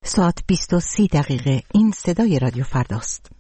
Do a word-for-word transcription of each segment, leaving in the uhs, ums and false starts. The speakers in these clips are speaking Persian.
ساعت بیست و سی دقیقه. این صدای رادیو فرداست.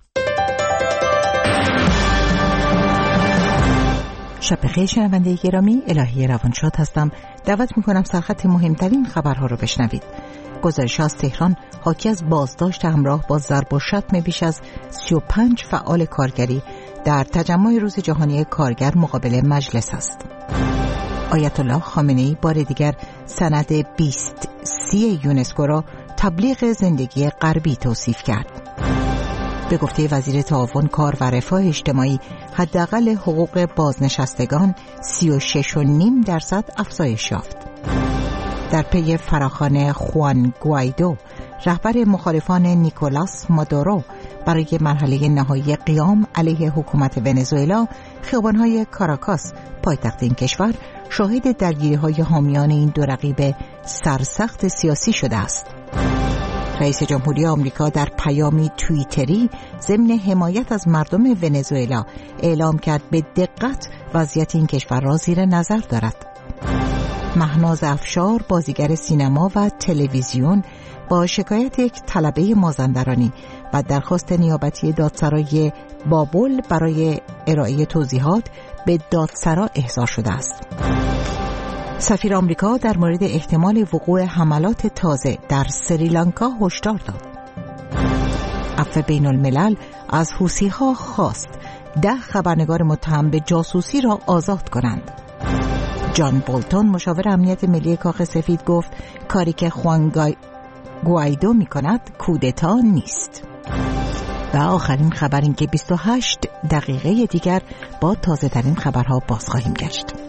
شب بخیر شنونده گرامی، الهی روانشاد هستم. دعوت میکنم سرخط مهمترین خبرها رو بشنوید. گزارش از تهران حاکی از بازداشت همراه با ضرب و شتم بیش از سی و پنج فعال کارگری در تجمع روز جهانی کارگر مقابل مجلس است. آیت الله خامنه‌ای بار دیگر سند بیست سی یونسکو را تبلیغ زندگی غربی توصیف کرد. به گفته وزیر تعاون کار و رفاه اجتماعی، حداقل حقوق بازنشستگان سی و شش و نیم درصد افزایش یافت. در پی فراخوان خوان گوایدو، رهبر مخالفان نیکولاس مادورو، برای مرحله نهایی قیام علیه حکومت ونزوئلا، خیابان‌های کاراکاس پایتخت این کشور شاهد درگیری‌های حامیان این دو رقیب سرسخت سیاسی شده است. رئیس جمهوری آمریکا در پیامی توییتری ضمن حمایت از مردم ونزوئلا اعلام کرد به دقت وضعیت این کشور را زیر نظر دارد. مهناز افشار، بازیگر سینما و تلویزیون، با شکایت یک طلبه مازندرانی و درخواست نیابتی دادسرای بابل برای ارائه توضیحات به دادسرا احضار شده است. سفیر آمریکا در مورد احتمال وقوع حملات تازه در سریلانکا هشدار داد. عفو بین الملل از حوثی‌ها خواست ده خبرنگار متهم به جاسوسی را آزاد کنند. جان بولتون، مشاور امنیت ملی کاخ سفید، گفت کاری که خوان گوایدو می کند کودتا نیست. و آخرین خبر این که بیست و هشت دقیقه دیگر با تازه ترین خبرها باز خواهیم گشت.